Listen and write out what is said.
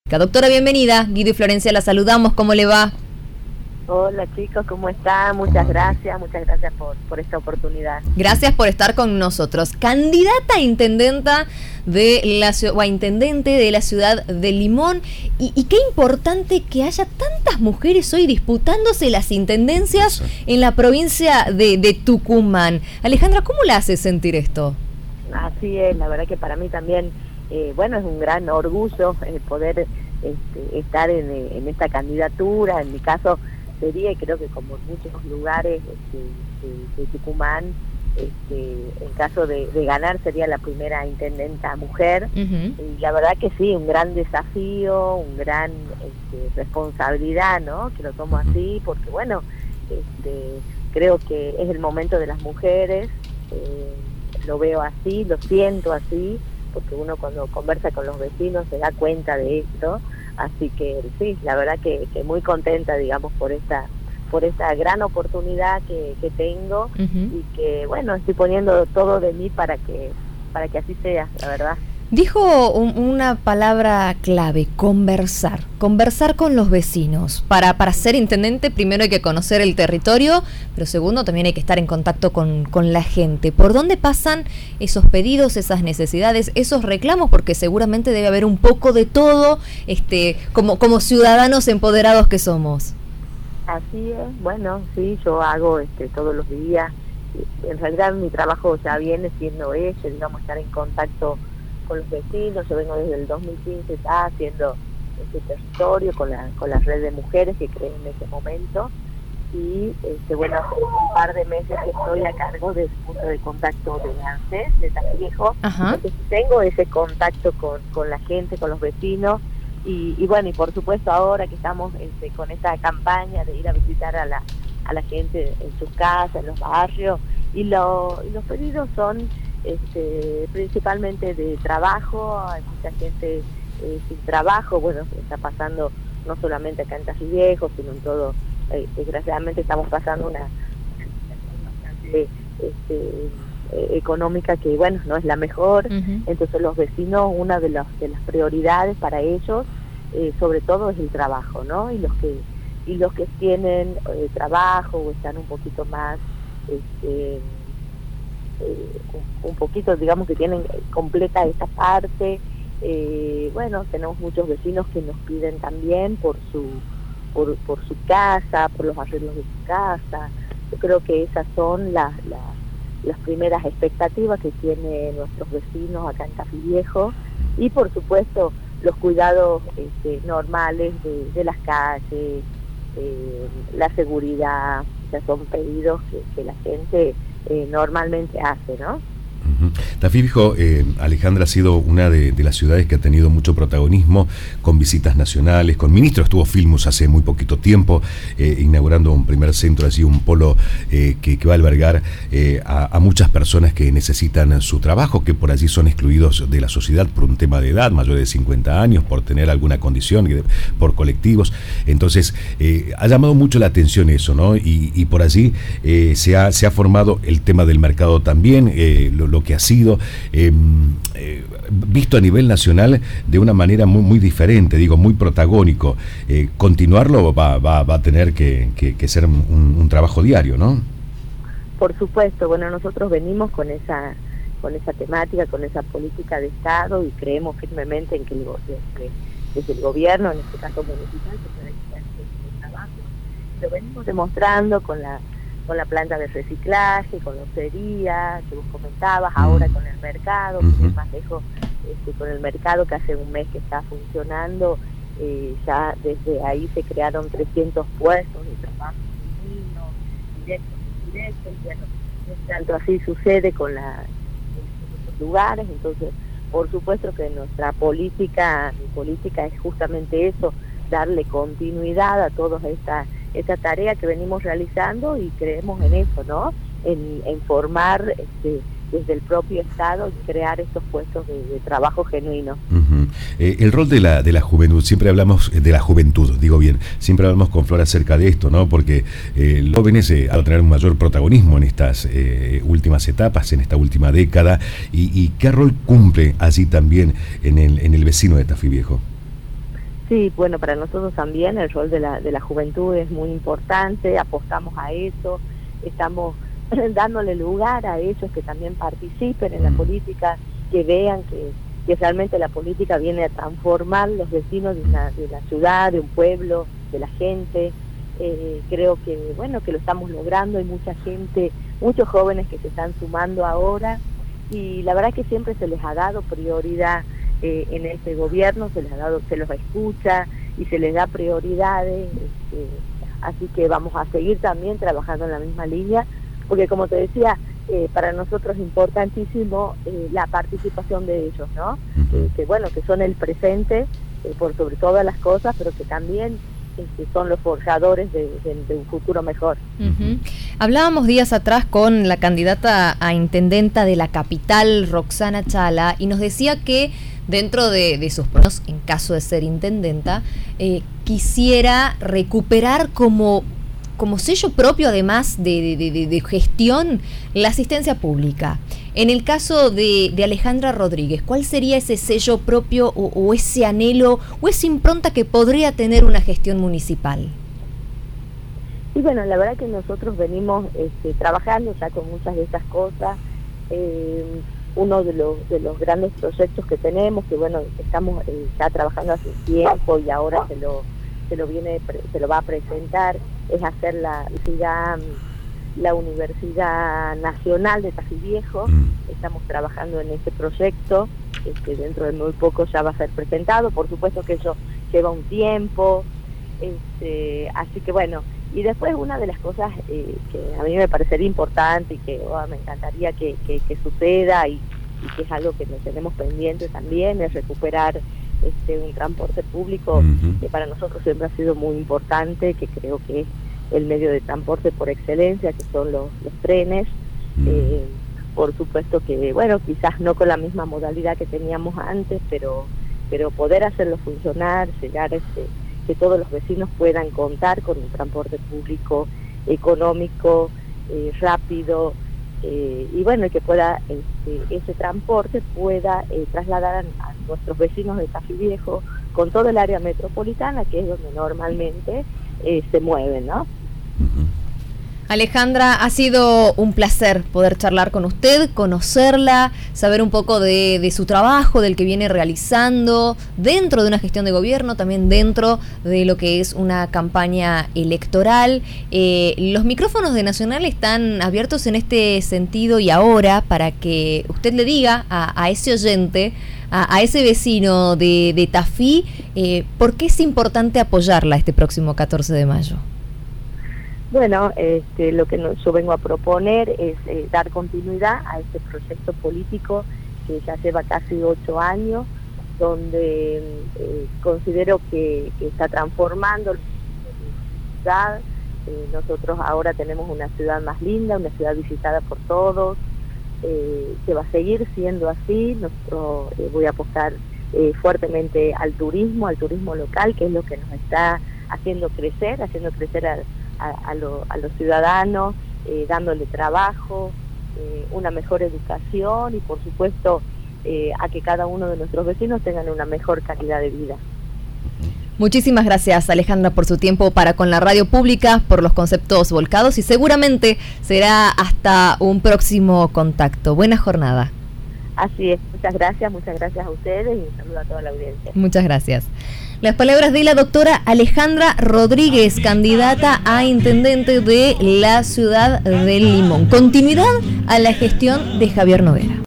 Doctora, bienvenida. Guido y Florencia la saludamos. ¿Cómo le va? Hola chicos, ¿cómo están? Muchas gracias por esta oportunidad. Gracias por estar con nosotros. Candidata a intendenta o a intendente de la ciudad de Limón. Y qué importante que haya tantas mujeres hoy disputándose las intendencias en la provincia de Tucumán. Alejandra, ¿cómo la hace sentir esto? Así es, la verdad que para mí también, es un gran orgullo poder estar en esta candidatura. En mi caso sería, y creo que como en muchos lugares de Tucumán, en caso de ganar sería la primera intendenta mujer. Y la verdad que sí, un gran desafío, un gran responsabilidad, ¿no? Que lo tomo así, porque bueno, creo que es el momento de las mujeres, lo veo así, lo siento así, porque uno cuando conversa con los vecinos se da cuenta de esto. Así que sí, la verdad que muy contenta, digamos, por esta gran oportunidad que tengo, y que, bueno, estoy poniendo todo de mí para que así sea, la verdad. Dijo una palabra clave: conversar con los vecinos. Para ser intendente primero hay que conocer el territorio, pero segundo también hay que estar en contacto con la gente. ¿Por dónde pasan esos pedidos, esas necesidades, esos reclamos? Porque seguramente debe haber un poco de todo, como ciudadanos empoderados que somos. Así es, bueno, sí, yo hago todos los días. En realidad mi trabajo ya viene siendo ese, digamos, estar en contacto con los vecinos. Yo vengo desde el 2015 ya haciendo este territorio con la red de mujeres que creé en ese momento, y hace un par de meses que estoy a cargo del punto de contacto de ANSES de Tafí-Viejo. Entonces tengo ese contacto con la gente, con los vecinos, y bueno, y por supuesto ahora que estamos con esta campaña de ir a visitar a la gente en sus casas, en los barrios, y los pedidos son principalmente de trabajo. Hay mucha gente sin trabajo. Bueno, está pasando no solamente acá en Tafí-Viejo, sino en todo. Desgraciadamente estamos pasando una situación bastante económica que, bueno, no es la mejor. Entonces los vecinos, una de las prioridades para ellos, sobre todo, es el trabajo, ¿no? Y los que tienen trabajo o están un poquito más un poquito, digamos, que tienen completa esta parte. Bueno, tenemos muchos vecinos que nos piden también por su casa, por los arreglos de su casa. Yo creo que esas son las primeras expectativas que tienen nuestros vecinos acá en Tafí-Viejo, y por supuesto los cuidados normales de las calles, la seguridad. Ya son pedidos que la gente normalmente hace, ¿no? Tafí-Viejo, Alejandra, ha sido una de las ciudades que ha tenido mucho protagonismo, con visitas nacionales, con ministros. Estuvo Filmus hace muy poquito tiempo, inaugurando un primer centro, así un polo que va a albergar a muchas personas que necesitan su trabajo, que por allí son excluidos de la sociedad por un tema de edad, mayores de 50 años, por tener alguna condición, por colectivos. Entonces, ha llamado mucho la atención eso, ¿no? Y por allí se ha formado el tema del mercado también, lo que ha sido visto a nivel nacional de una manera muy diferente, muy protagónico. Continuarlo va a tener que ser un trabajo diario, ¿no? Por supuesto. Bueno, nosotros venimos con esa temática, con esa política de Estado, y creemos firmemente en que desde el gobierno, en este caso municipal, se puede hacer este trabajo. Lo venimos demostrando con la planta de reciclaje, con la hostería que vos comentabas, ahora con el mercado, que es más lejos, con el mercado que hace un mes que está funcionando. Ya desde ahí se crearon 300 puestos de trabajo femeninos, directos e indirectos. Bueno, tanto así sucede en otros lugares. Entonces, por supuesto que mi política es justamente eso, darle continuidad a toda esta tarea que venimos realizando, y creemos en eso, ¿no? En formar desde el propio Estado y crear estos puestos de trabajo genuino. El rol de la juventud, siempre hablamos de la juventud, siempre hablamos con Flor acerca de esto, ¿no? Porque los jóvenes van a tener un mayor protagonismo en estas últimas etapas, en esta última década, y ¿qué rol cumple allí también en el vecino de Tafí-Viejo? Sí, bueno, para nosotros también el rol de la juventud es muy importante, apostamos a eso, estamos dándole lugar a ellos que también participen en la política, que vean que realmente la política viene a transformar los vecinos de la ciudad, de un pueblo, de la gente. Creo que, bueno, que lo estamos logrando, hay mucha gente, muchos jóvenes que se están sumando ahora, y la verdad que siempre se les ha dado prioridad en este gobierno, se los escucha y se les da prioridades, así que vamos a seguir también trabajando en la misma línea, porque como te decía, para nosotros es importantísimo la participación de ellos, ¿no? Que bueno, que son el presente por sobre todas las cosas, pero que también son los forjadores de un futuro mejor. Hablábamos días atrás con la candidata a intendenta de la capital, Roxana Chala, y nos decía que dentro de sus planos, en caso de ser intendenta, quisiera recuperar como sello propio, además de gestión, la asistencia pública. En el caso de Alejandra Rodríguez, ¿cuál sería ese sello propio o ese anhelo o esa impronta que podría tener una gestión municipal? Y bueno, la verdad que nosotros venimos trabajando ya con muchas de estas cosas. Uno de los grandes proyectos que tenemos, que bueno, estamos ya trabajando hace tiempo y ahora se lo va a presentar, es hacer la Universidad Nacional de Tafí Viejo. Estamos trabajando en ese proyecto, dentro de muy poco ya va a ser presentado, por supuesto que eso lleva un tiempo, así que bueno, y después una de las cosas que a mí me parecería importante y que me encantaría que suceda y que es algo que nos tenemos pendiente también, es recuperar un transporte público que para nosotros siempre ha sido muy importante, que creo que es el medio de transporte por excelencia, que son los trenes. Por supuesto que, bueno, quizás no con la misma modalidad que teníamos antes, pero poder hacerlo funcionar, llegar que todos los vecinos puedan contar con un transporte público económico, rápido, y bueno, y que pueda ese transporte pueda trasladar a nuestros vecinos de Tafí Viejo con todo el área metropolitana, que es donde normalmente se mueven, ¿no? Alejandra, ha sido un placer poder charlar con usted, conocerla, saber un poco de su trabajo, del que viene realizando dentro de una gestión de gobierno, también dentro de lo que es una campaña electoral. Los micrófonos de Nacional están abiertos en este sentido y ahora para que usted le diga a ese oyente, a ese vecino de Tafí, ¿por qué es importante apoyarla este próximo 14 de mayo? Bueno, lo que yo vengo a proponer es dar continuidad a este proyecto político que ya lleva casi 8 años, donde considero que está transformando la ciudad. Nosotros ahora tenemos una ciudad más linda, una ciudad visitada por todos, que va a seguir siendo así. Nosotros voy a apostar fuertemente al turismo local, que es lo que nos está haciendo crecer a los ciudadanos, dándole trabajo, una mejor educación y por supuesto a que cada uno de nuestros vecinos tengan una mejor calidad de vida. Muchísimas gracias, Alejandra, por su tiempo para con la radio pública, por los conceptos volcados y seguramente será hasta un próximo contacto. Buena jornada. Así es, muchas gracias a ustedes y un saludo a toda la audiencia. Muchas gracias. Las palabras de la doctora Alejandra Rodríguez, candidata a intendente de la ciudad de Limón. Continuidad a la gestión de Javier Noguera.